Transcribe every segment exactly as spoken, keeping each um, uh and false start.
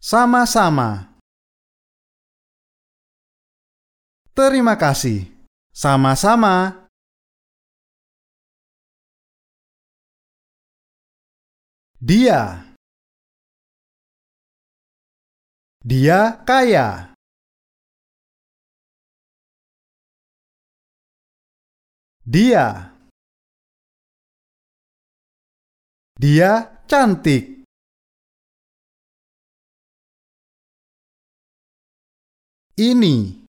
Sama-sama. Terima kasih. Sama-sama. Dia. Dia kaya. Dia. Dia cantik. Ini.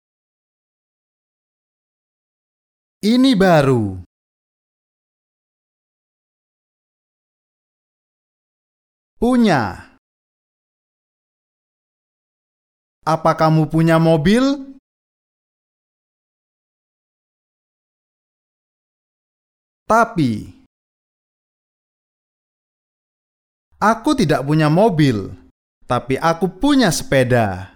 Ini baru. Punya. Apa kamu punya mobil? Tapi aku tidak punya mobil, tapi aku punya sepeda.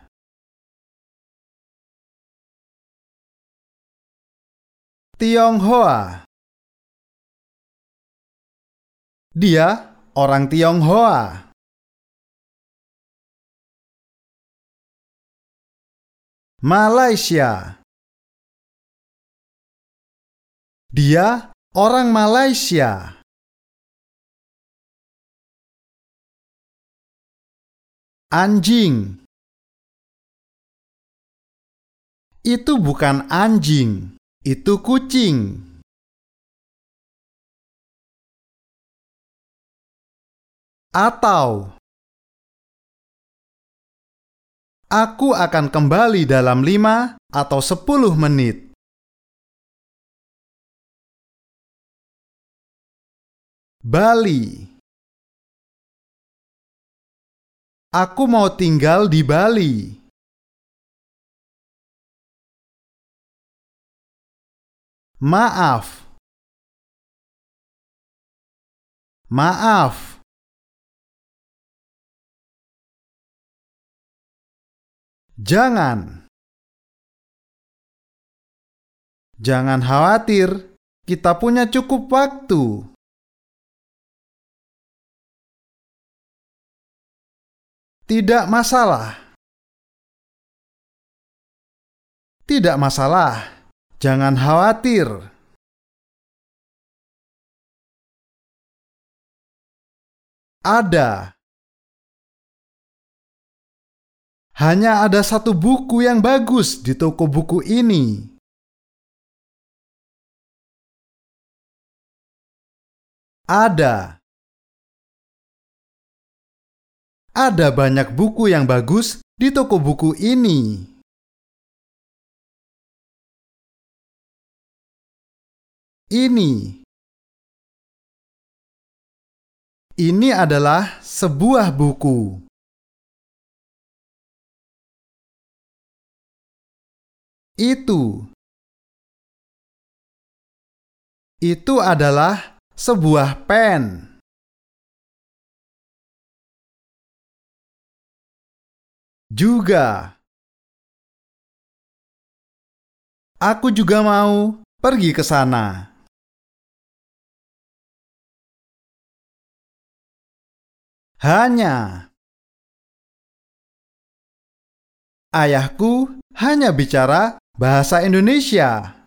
Tionghoa. Dia orang Tionghoa. Malaysia. Dia orang Malaysia. Anjing. Itu bukan anjing, itu kucing. Atau aku akan kembali dalam lima atau sepuluh menit. Bali. Aku mau tinggal di Bali. Maaf. Maaf. Jangan. Jangan khawatir, kita punya cukup waktu. Tidak masalah. Tidak masalah. Jangan khawatir. Ada. Hanya ada satu buku yang bagus di toko buku ini. Ada. Ada banyak buku yang bagus di toko buku ini. Ini. Ini adalah sebuah buku. Itu. Itu adalah sebuah pen. Juga. Aku juga mau pergi ke sana. Hanya. Ayahku hanya bicara bahasa Indonesia.